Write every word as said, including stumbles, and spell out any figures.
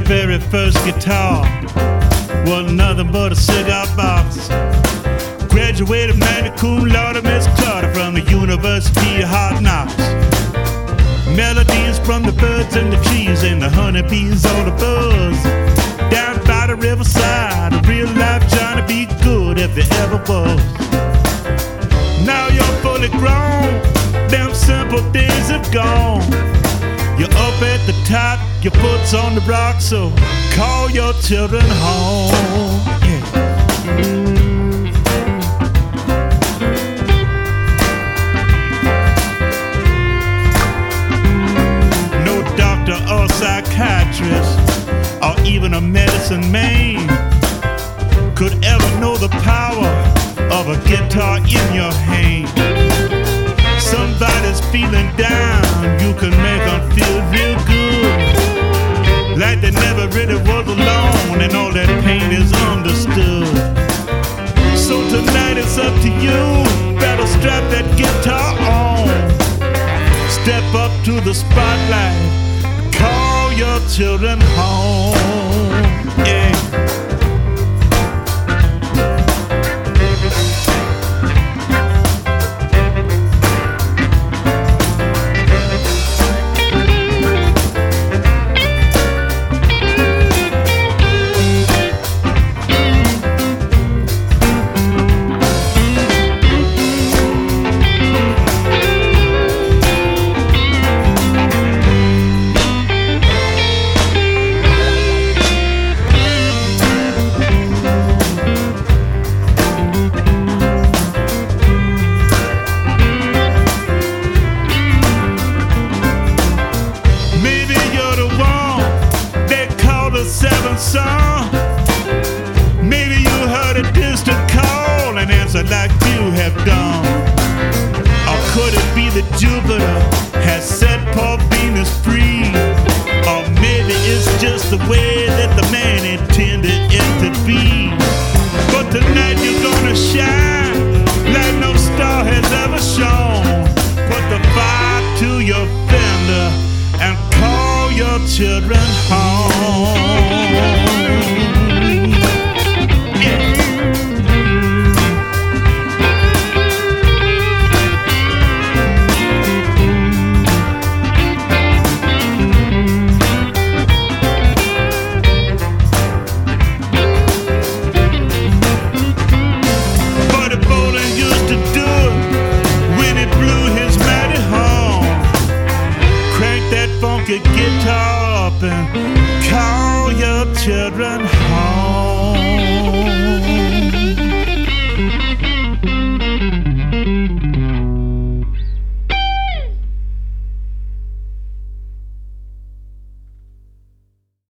very first guitar was nothing but a cigar box. Graduated magna cum laude, Miss Carter, from the University of Hard Knocks. Melodies from the birds and the trees and the honeybees on the buzz. Down by the riverside, a real life Johnny B. Good if there ever was. Now you're fully grown, them simple days have gone. You're up at the top, your foot's on the rock, so call your children home. Yeah. Or psychiatrist, or even a medicine man could ever know the power of a guitar in your hand. Somebody's feeling down, you can make them feel real good, like they never really was alone and all that pain is understood. So tonight it's up to you, better strap that guitar on, step up to the spotlight, call your children home, yeah. Seventh song. Maybe you heard a distant call and answered like you have done. Or could it be that Jupiter has set poor Venus free? Or maybe it's just the way that the man intended it to be. But tonight you're gonna shine like no star has ever shone. Put the fire to your fender and call your children home. Funky guitar up and call your children home.